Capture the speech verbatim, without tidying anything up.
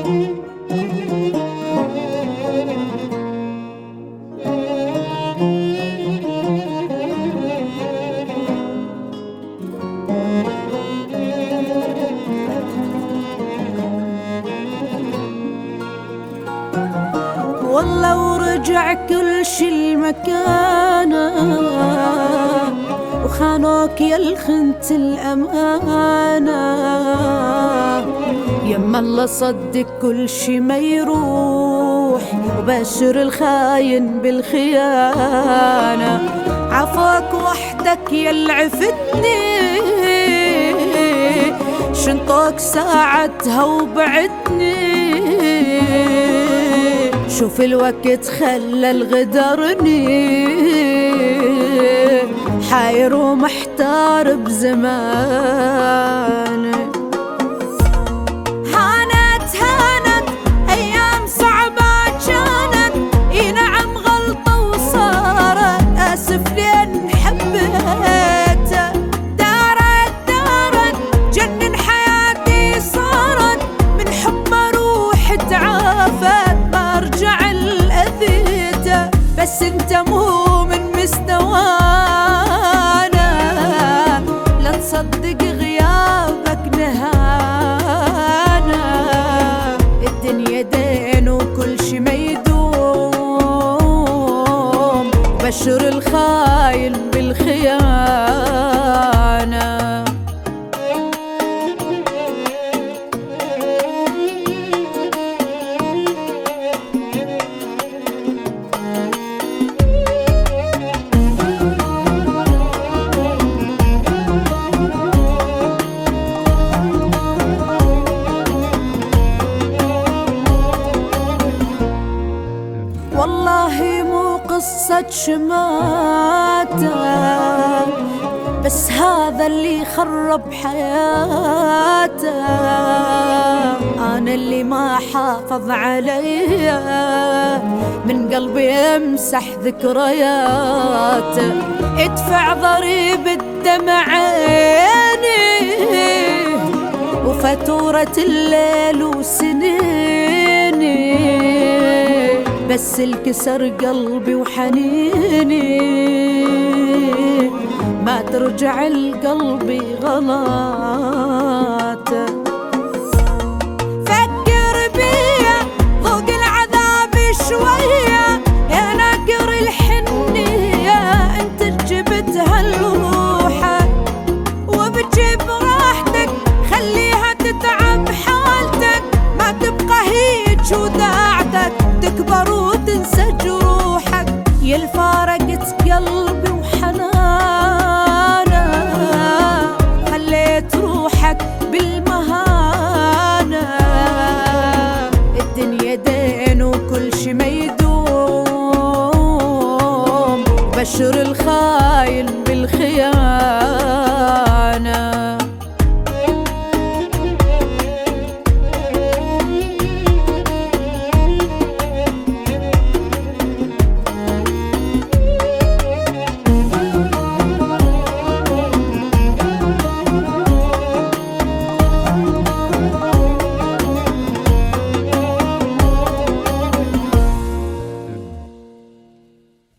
والله ورجع كل شي المكانة وخانوك يا الخنت الأمانة، يما الله صدق كل شي ما يروح وبشر الخاين بالخيانة. عفاك وحدك يا اللي عفتني، شنطوك ساعتها وبعدني. شوف الوقت خلى الغدرني، حاير ومحتار بزماني. هانت هانت أيام صعبة كانت، اي نعم غلطة وصارت، آسف لين حبيته. دارت دارت جنن حياتي صارت، من حب روحي تعافت ما ارجع الأذيته. بس انت مو من مستوانا، لا تصدق غيابك نهانا. الدنيا دين وكل شي ما يدوم، بشر الخاين بالخيانة. والله مو قصة شماتة، بس هذا اللي خرب حياته. أنا اللي ما حافظ عليا، من قلبي امسح ذكرياته. ادفع ضريب الدمع عيني وفاتورة الليل وسنيني، بس الكسر قلبي وحنيني، ما ترجع القلبي غلاته. فكر بيا ذوق العذاب شوية، يا ناقر الحنية انت جبتها لروحك، وبتجيب راحتك خليها تتعب حالتك. ما تبقى هيج وداعتك تكبر وتنسى جروحك. يا الفارقت قلبي وحنانه، خليت روحك بالمهانة.